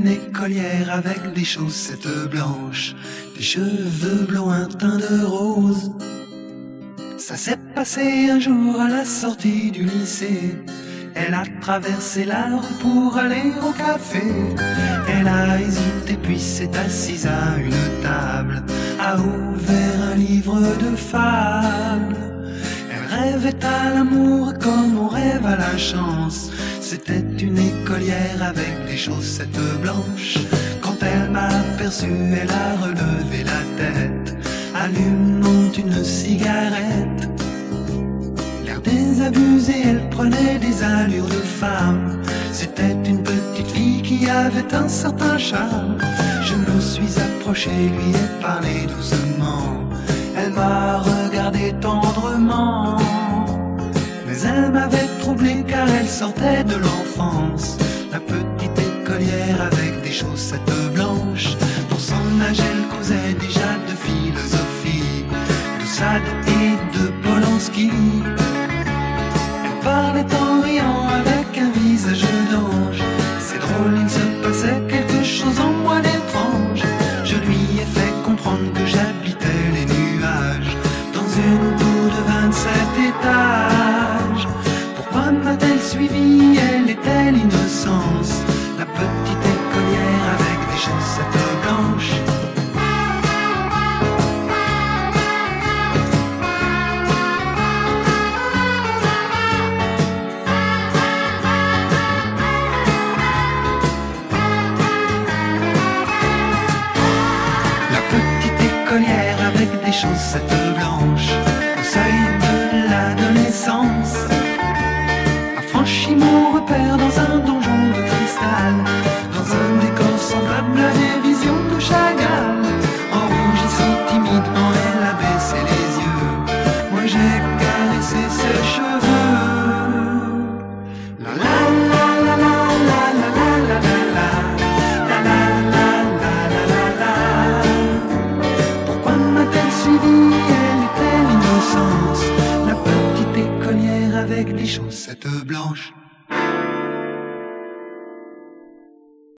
une écolière avec des chaussettes blanches, des cheveux blonds, un teint de rose. Ça s'est passé un jour à la sortie du lycée. Elle a traversé la rue pour aller au café. Elle a hésité puis s'est assise à une table, a ouvert un livre de fables. Elle rêvait à l'amour comme on rêve à la chance. C'était une écolière avec des chaussettes blanches. Quand elle m'a aperçu, elle a relevé la tête, allumant une cigarette. L'air désabusé, elle prenait des allures de femme. C'était une petite fille qui avait un certain charme. Je me suis approché, lui ai parlé doucement. Elle m'a regardé tendrement, mais elle m'avait troublé car elle sortait de l'enfance. La petite écolière avec des chaussettes blanches. Pour son âge, elle causait déjà de philosophie, de Sade et de Polanski. Elle parlait en riant avec un visage d'ange. C'est drôle, il se passait quelque chose en moi d'étrange. Je lui ai fait comprendre que j'habitais les nuages dans une tour de 27 étages. Pourquoi m'a-t-elle suivi? Elle était l'innocence, la petite écolière avec des chaussettes blanches. La petite écolière avec des chaussettes blanches, au seuil de l'adolescence, a franchi mon repère dans un donjon de cristal, dans un décor semblable à des visions de Chagall. En rougissant timidement, elle a baissé les yeux. Moi j'ai caressé ses cheveux. La la la la la la la la la la la la la la la la la. Pourquoi m'a-t-elle suivi? Elle était l'innocence, la petite écolière avec des chaussettes blanches.